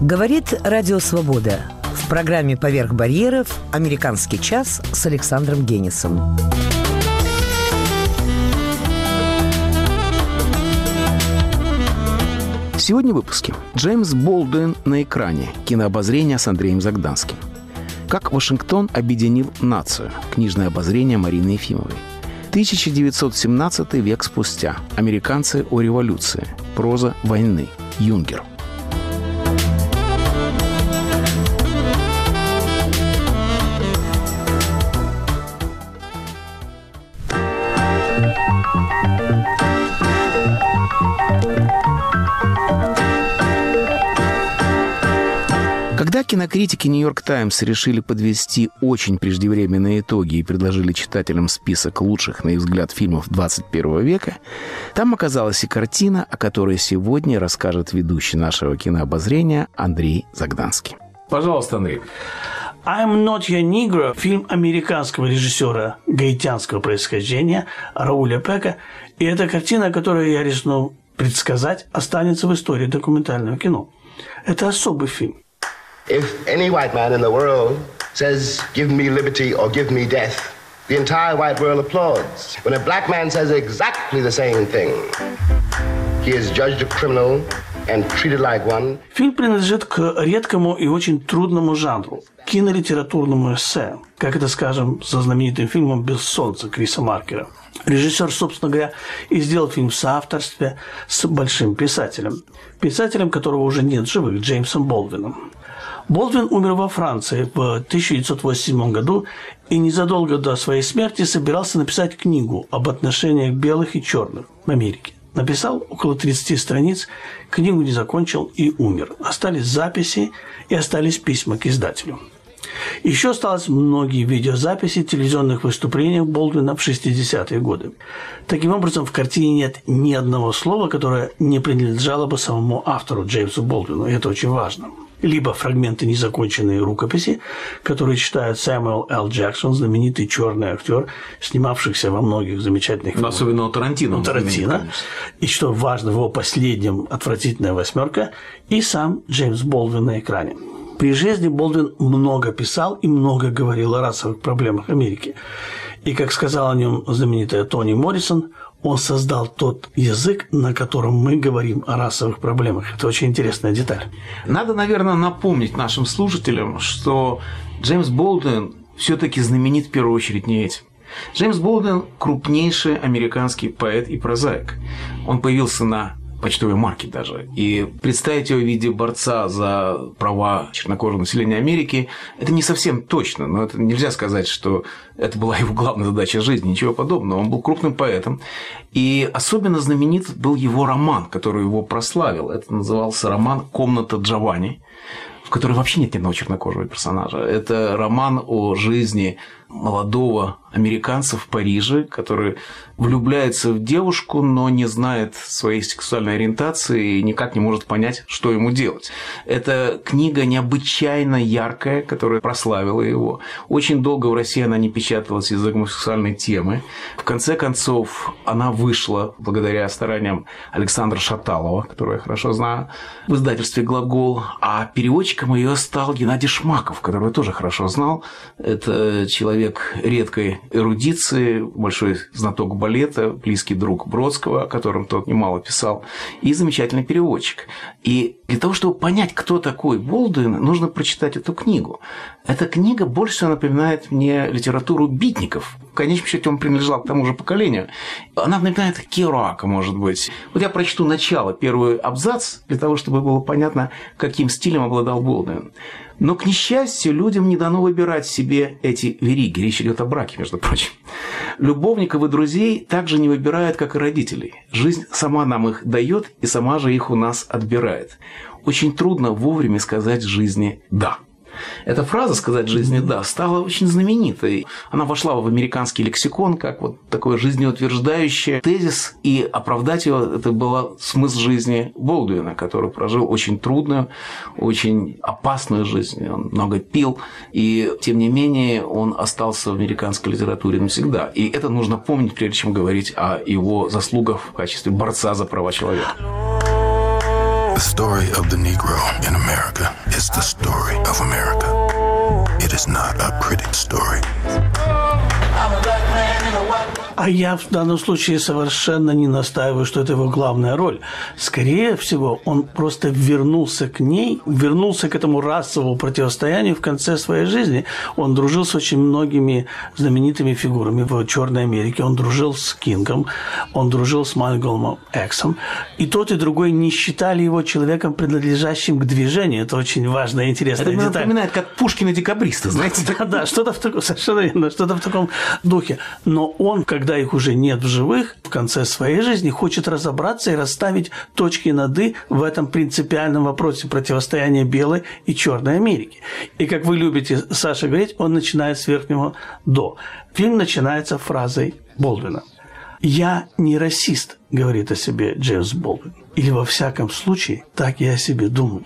Говорит Радио Свобода. В программе «Поверх барьеров» «Американский час» с Александром Генисом. Сегодня в выпуске. Джеймс Болдуин на экране. Кинообозрение с Андреем Загданским. Как Вашингтон объединил нацию. Книжное обозрение Марины Ефимовой. 1917 век спустя. Американцы о революции. Проза войны. Юнгер. Когда кинокритики «Нью-Йорк Таймс» решили подвести очень преждевременные итоги и предложили читателям список лучших, на их взгляд, фильмов 21 века, там оказалась и картина, о которой сегодня расскажет ведущий нашего кинообозрения Андрей Загданский. Пожалуйста, Андрей. «I'm Not Your Negro» – фильм американского режиссера гаитянского происхождения Рауля Пека. И это картина, которую я рискну предсказать, останется в истории документального кино. Это особый фильм. If any white man in the world says, give me liberty or give me death, the entire white world applauds. When a black man says exactly the same thing, he is judged a criminal and treated like one. Фильм принадлежит к редкому и очень трудному жанру – кинолитературному эссе, как это, скажем, со знаменитым фильмом «Без солнца» Криса Маркера. Режиссер, собственно говоря, и сделал фильм в соавторстве с большим писателем. Писателем, которого уже нет в живых, Джеймсом Болдуином. Болдуин умер во Франции в 1987 году и незадолго до своей смерти собирался написать книгу об отношениях белых и черных в Америке. Написал около 30 страниц, книгу не закончил и умер. Остались записи и остались письма к издателю. Еще осталось многие видеозаписи телевизионных выступлений Болдуина в 60-е годы. Таким образом, в картине нет ни одного слова, которое не принадлежало бы самому автору Джеймсу Болдуину, и это очень важно. Либо фрагменты незаконченной рукописи, которые читает Сэмюэл Л. Джексон, знаменитый черный актер, снимавшийся во многих замечательных фильмах. Особенно у Тарантино. И что важно, в его последнем «Отвратительная восьмерка», и сам Джеймс Болдуин на экране. При жизни Болдуин много писал и много говорил о расовых проблемах Америки. И, как сказал о нем знаменитая Тони Моррисон, он создал тот язык, на котором мы говорим о расовых проблемах. Это очень интересная деталь. Надо, наверное, напомнить нашим слушателям, что Джеймс Болдуин все-таки знаменит в первую очередь не этим. Джеймс Болдуин – крупнейший американский поэт и прозаик. Он появился на почтовой марке даже. И представить его в виде борца за права чернокожего населения Америки – это не совсем точно. Но это нельзя сказать, что это была его главная задача жизни. Ничего подобного. Он был крупным поэтом. И особенно знаменит был его роман, который его прославил. Это назывался роман «Комната Джованни», в которой вообще нет ни одного чернокожего персонажа. Это роман о жизни молодого американца в Париже, который влюбляется в девушку, но не знает своей сексуальной ориентации и никак не может понять, что ему делать. Это книга необычайно яркая, которая прославила его. Очень долго в России она не печаталась из-за гомосексуальной темы. В конце концов, она вышла благодаря стараниям Александра Шаталова, которого я хорошо знаю, в издательстве «Глагол». А переводчиком ее стал Геннадий Шмаков, которого я тоже хорошо знал. Это человек редкой эрудиции, большой знаток балета, близкий друг Бродского, о котором тот немало писал, и замечательный переводчик. И для того, чтобы понять, кто такой Болдуин, нужно прочитать эту книгу. Эта книга больше всего напоминает мне литературу битников. В конечном счете он принадлежал к тому же поколению. Она напоминает Керуака, может быть. Вот я прочту начало, первый абзац, для того, чтобы было понятно, каким стилем обладал Болдуин. Но, к несчастью, людям не дано выбирать себе эти вериги. Речь идет о браке, между прочим. Любовников и друзей также не выбирают, как и родителей. Жизнь сама нам их дает и сама же их у нас отбирает. Очень трудно вовремя сказать жизни «да». Эта фраза «сказать жизни «да» стала очень знаменитой. Она вошла в американский лексикон как вот такой жизнеутверждающий тезис, и оправдать его – это был смысл жизни Болдуина, который прожил очень трудную, очень опасную жизнь. Он много пил, и тем не менее он остался в американской литературе навсегда. И это нужно помнить, прежде чем говорить о его заслугах в качестве борца за права человека. The story of the Negro in America is the story of America. It is not a critic's story. А я в данном случае совершенно не настаиваю, что это его главная роль. Скорее всего, он просто вернулся к ней, вернулся к этому расовому противостоянию в конце своей жизни. Он дружил с очень многими знаменитыми фигурами в Черной Америке. Он дружил с Кингом, он дружил с Малькольмом Эксом. И тот, и другой не считали его человеком, принадлежащим к движению. Это очень важная и интересная деталь. Это напоминает, как Пушкин и декабристы, знаете? Да, что-то в таком, совершенно верно, что-то в таком духе. Но он, когда их уже нет в живых, в конце своей жизни хочет разобраться и расставить точки над «и» в этом принципиальном вопросе противостояния белой и черной Америки. И, как вы любите, Саша, говорить, он начинает с верхнего «до». Фильм начинается фразой Болдуина. «Я не расист», — говорит о себе Джеймс Болдуин. Или, во всяком случае, так я о себе думаю.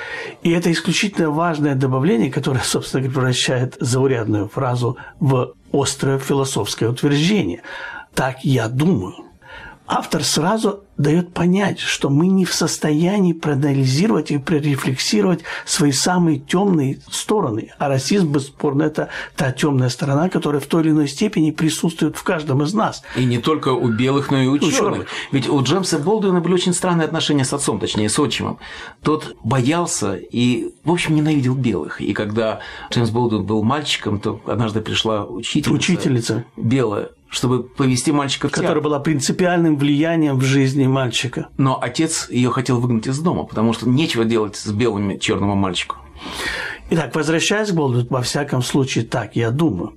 И это исключительно важное добавление, которое, собственно говоря, превращает заурядную фразу в острое философское утверждение. «Так я думаю». Автор сразу дает понять, что мы не в состоянии проанализировать и прорефлексировать свои самые темные стороны. А расизм, бесспорно, это та темная сторона, которая в той или иной степени присутствует в каждом из нас. И не только у белых, но и у черных. Ведь у Джеймса Болдуина были очень странные отношения с отцом, точнее, с отчимом. Тот боялся и, в общем, ненавидел белых. И когда Джеймс Болдуин был мальчиком, то однажды пришла учительница белая, чтобы повести мальчика в театр. Которая была принципиальным влиянием в жизни мальчика. Но отец ее хотел выгнать из дома, потому что нечего делать с белыми черному мальчику. Итак, возвращаясь к Болдуину, во всяком случае, так я думаю.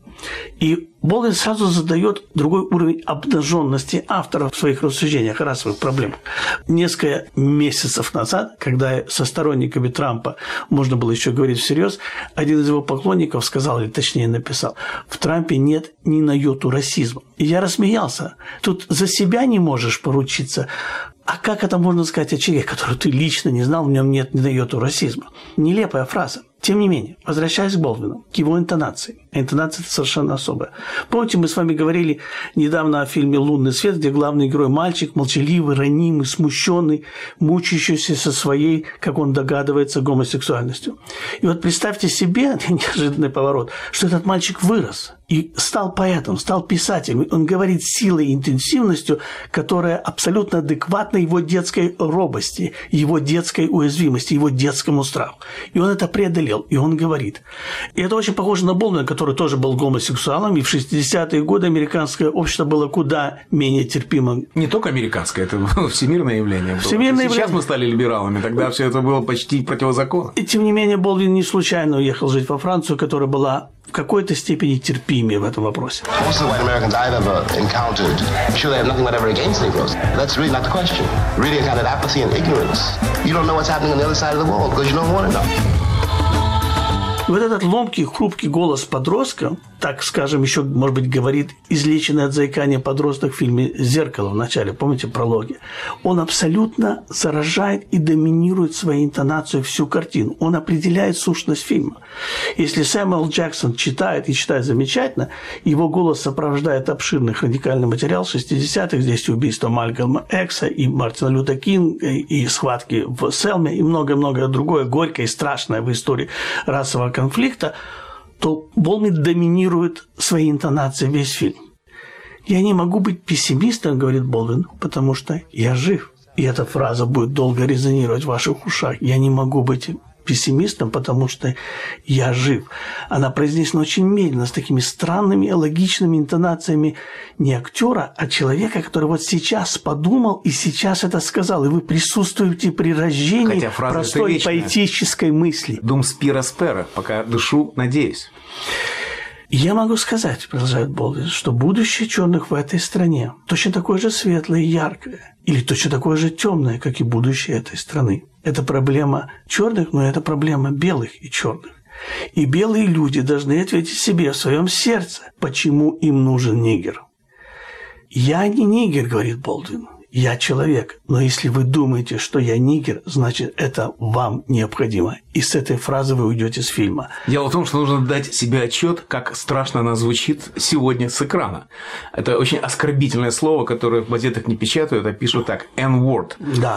И Болдуин сразу задает другой уровень обнаженности автора в своих рассуждениях о расовых проблемах. Несколько месяцев назад, когда со сторонниками Трампа можно было еще говорить всерьез, один из его поклонников сказал, или точнее написал: в Трампе нет ни на йоту расизма. И я рассмеялся. Тут за себя не можешь поручиться. А как это можно сказать о человеке, которого ты лично не знал, в нем нет ни на йоту расизма? Нелепая фраза. Тем не менее, возвращаясь к Болдуину, к его интонации. Интонация – это совершенно особая. Помните, мы с вами говорили недавно о фильме «Лунный свет», где главный герой – мальчик, молчаливый, ранимый, смущенный, мучающийся со своей, как он догадывается, гомосексуальностью. И вот представьте себе, неожиданный поворот, что этот мальчик вырос и стал поэтом, стал писателем. Он говорит силой и интенсивностью, которая абсолютно адекватна его детской робости, его детской уязвимости, его детскому страху. И он это преодолел. И он говорит. И это очень похоже на Болдуина, который тоже был гомосексуалом, и в 60-е годы американское общество было куда менее терпимо. Не только американское, это было всемирное явление. Всемирное Сейчас явление. мы стали либералами, тогда все это было почти противозаконно. И тем не менее Болдуин не случайно уехал жить во Францию, которая была в какой-то степени терпимее в этом вопросе. Most of the white Americans I've ever encountered, I'm sure they have nothing whatever against Negroes. That's really not the question. Really a kind of apathy and ignorance. You don't know what's happening on the other side of the wall because you don't want to know. И вот этот ломкий, хрупкий голос подростка, так скажем, еще, может быть, говорит излеченный от заикания подросток в фильме «Зеркало» в начале, помните, прологе, он абсолютно заражает и доминирует своей интонацией всю картину. Он определяет сущность фильма. Если Сэмюэл Джексон читает и читает замечательно, его голос сопровождает обширный радикальный материал 60-х, здесь убийство Малькольма Экса и Мартина Лютера Кинга, и схватки в Селме, и многое-многое другое горькое и страшное в истории расового конфликта, то Болдуин доминирует своей интонацией весь фильм. «Я не могу быть пессимистом, — говорит Болдуин, — потому что я жив». И эта фраза будет долго резонировать в ваших ушах. «Я не могу быть пессимистом, потому что я жив». Она произнесена очень медленно, с такими странными, логичными интонациями не актера, а человека, который вот сейчас подумал и сейчас это сказал. И вы присутствуете при рождении простой поэтической мысли. «Дум спира спера», пока дышу, надеюсь. Я могу сказать, продолжает Болдуин, что будущее черных в этой стране точно такое же светлое и яркое, или точно такое же темное, как и будущее этой страны. Это проблема черных, но это проблема белых и черных. И белые люди должны ответить себе в своем сердце, почему им нужен нигер. «Я не нигер, — говорит Болдуин, — я человек, но если вы думаете, что я нигер, значит, это вам необходимо». И с этой фразы вы уйдете с фильма. Дело в том, что нужно дать себе отчет, как страшно она звучит сегодня с экрана. Это очень оскорбительное слово, которое в газетах не пишут, а пишут так: N-word. Да.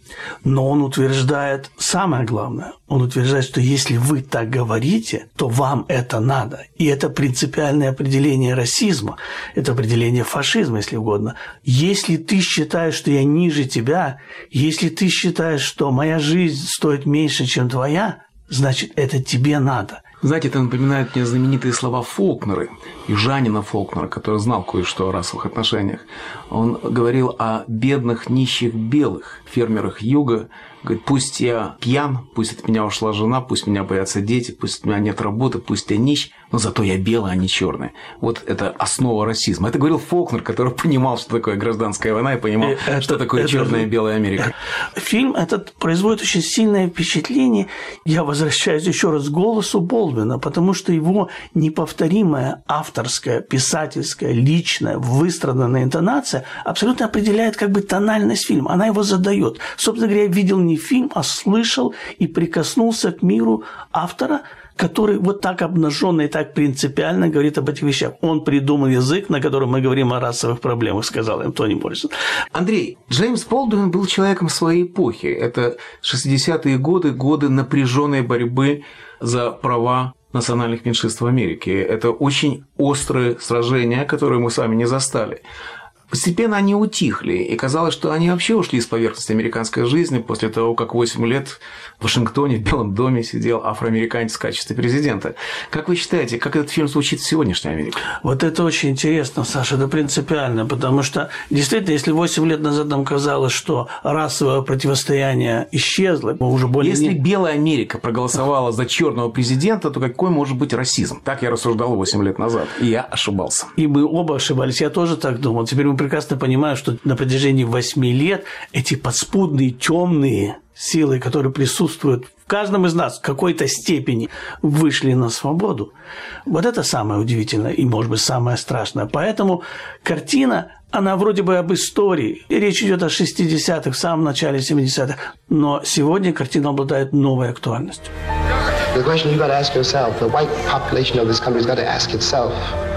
Но он утверждает самое главное. Он утверждает, что если вы так говорите, то вам это надо. И это принципиальное определение расизма, это определение фашизма, если угодно. Если ты считаешь, что я ниже тебя, если ты считаешь, что моя жизнь стоит меньше, чем твоя, значит, это тебе надо. Знаете, это напоминает мне знаменитые слова Фолкнера, южанина Фолкнера, который знал кое-что о расовых отношениях. Он говорил о бедных, нищих белых фермерах юга. Говорит, пусть я пьян, пусть от меня ушла жена, пусть меня боятся дети, пусть у меня нет работы, пусть я нищ, но зато я белый, а не черный. Вот это основа расизма. Это говорил Фолкнер, который понимал, что такое гражданская война, и понимал, что такое черная и белая Америка. Фильм этот производит очень сильное впечатление. Я возвращаюсь еще раз к голосу Болдуина, потому что его неповторимая авторская, писательская, личная, выстраданная интонация абсолютно определяет как бы тональность фильма. Она его задает. Собственно говоря, я видел не фильм, а слышал и прикоснулся к миру автора, который вот так обнаженно и так принципиально говорит об этих вещах. Он придумал язык, на котором мы говорим о расовых проблемах, сказал им Тони Моррисон. Андрей, Джеймс Болдуин был человеком своей эпохи. Это 60-е годы, годы напряженной борьбы за права национальных меньшинств в Америке. Это очень острые сражения, которые мы с вами не застали. Постепенно они утихли, и казалось, что они вообще ушли с поверхности американской жизни после того, как 8 лет в Вашингтоне, в Белом доме сидел афроамериканец в качестве президента. Как вы считаете, как этот фильм звучит в сегодняшней Америке? Вот это очень интересно, Саша, это принципиально, потому что действительно, если 8 лет назад нам казалось, что расовое противостояние исчезло, уже более... Если белая Америка проголосовала за черного президента, то какой может быть расизм? Так я рассуждал 8 лет назад, и я ошибался. И мы оба ошибались, я тоже так думал. Теперь мы прекрасно понимаем, что на протяжении 8 лет эти подспудные, темные силы, которые присутствуют в каждом из нас в какой-то степени, вышли на свободу. Вот это самое удивительное и, может быть, самое страшное. Поэтому картина, она вроде бы об истории. И речь идет о 60-х, в самом начале 70-х. Но сегодня картина обладает новой актуальностью. The question you got to ask yourself, the white population of this country has got to ask itself,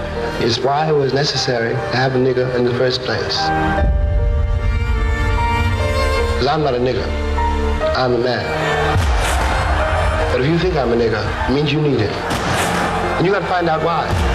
is why it was necessary to have a nigger in the first place. Because I'm not a nigger. I'm a man. But if you think I'm a nigger, it means you need it. And you got to find out why.